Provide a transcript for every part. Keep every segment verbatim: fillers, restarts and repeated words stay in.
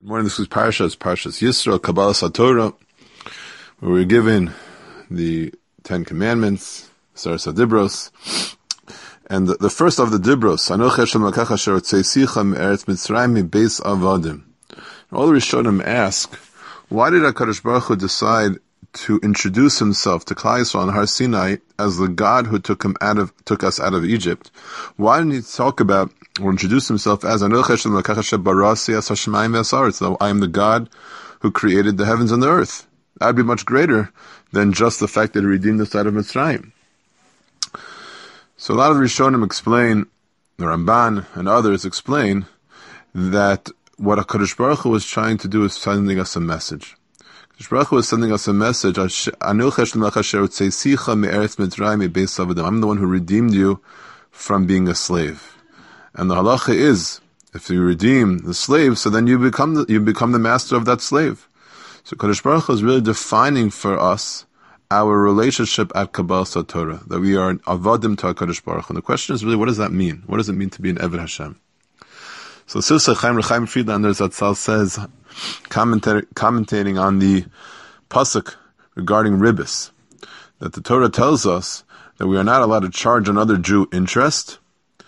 Good morning. This is Parshas, Parshas Yisro, Kabbalah Satorah, where we're given the Ten Commandments, Seres HaDibros, and the, the first of the Dibros, Anoch Hashem Elokech Asher Hotzeisicha Me'eretz Mitzrayim Mibeis Avadim. All the Rishonim ask, why did HaKadosh Baruch Hu decide to introduce himself to Klal Yisrael on Har Sinai as the God who took him out of took us out of Egypt? Why didn't he talk about or introduce himself as Anoch Hashem Elokech Asher Barasi Es Hashemayim V'Haaretz? So I am the God who created the heavens and the earth. That would be much greater than just the fact that he redeemed us out of Mitzrayim. So a lot of the Rishonim explain, the Ramban and others explain, that what HaKadosh Baruch Hu was trying to do is sending us a message. HaKadosh Baruch Hu was sending us a message. I'm the one who redeemed you from being a slave. And the halacha is, if you redeem the slave, so then you become the, you become the master of that slave. So HaKadosh Baruch Hu is really defining for us our relationship at Kabbalah Satorah, that we are avadim to HaKadosh Baruch Hu. And the question is really, what does that mean? What does it mean to be an Eved Hashem? So Sifsei Chaim Rechaim Friedlander Zatzal says, commentating on the pasuk regarding ribbis, that the Torah tells us that we are not allowed to charge another Jew interest.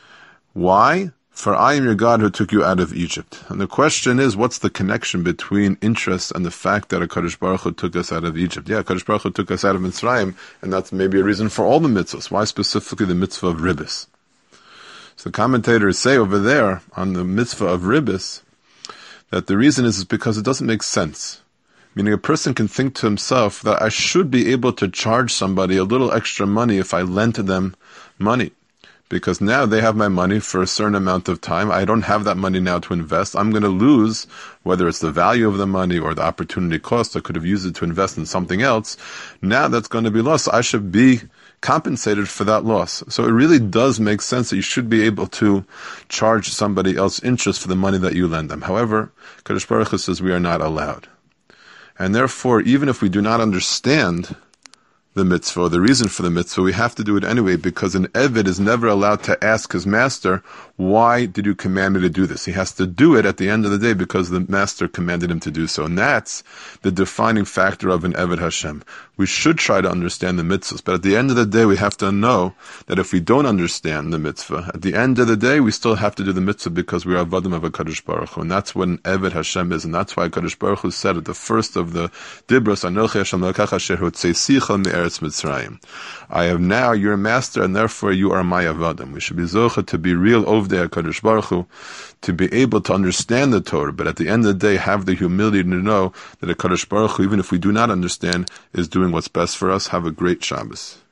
Why? For I am your God who took you out of Egypt. And the question is, what's the connection between interest and the fact that HaKadosh Baruch Hu took us out of Egypt? Yeah, HaKadosh Baruch Hu took us out of Mitzrayim, and that's maybe a reason for all the mitzvahs. Why specifically the mitzvah of ribbis? So the commentators say over there, on the mitzvah of ribbis, that the reason is, is because it doesn't make sense. Meaning a person can think to himself that I should be able to charge somebody a little extra money if I lent them money. Because now they have my money for a certain amount of time. I don't have that money now to invest. I'm going to lose, whether it's the value of the money or the opportunity cost. I could have used it to invest in something else. Now that's going to be lost. I should be compensated for that loss. So it really does make sense that you should be able to charge somebody else interest for the money that you lend them. However, Kadosh Baruch Hu says we are not allowed. And therefore, even if we do not understand the mitzvah, or the reason for the mitzvah, we have to do it anyway, because an Eved is never allowed to ask his master, why did you command me to do this? He has to do it at the end of the day because the master commanded him to do so. And that's the defining factor of an Eved Hashem. We should try to understand the mitzvahs, but at the end of the day, we have to know that if we don't understand the mitzvah, at the end of the day, we still have to do the mitzvah because we are avadim of HaKadosh Baruch Hu. And that's what an Eved Hashem is. And that's why HaKadosh Baruch Hu said at the first of the Dibros, Anoch Hashem Elokech Asher Hotzeisicha Me'eretz Mitzrayim. I am now your master, and therefore you are my avadim. We should be zocha to be real ovdei HaKadosh Baruch Hu, to be able to understand the Torah, but at the end of the day have the humility to know that HaKadosh Baruch Hu, even if we do not understand, is doing what's best for us. Have a great Shabbos.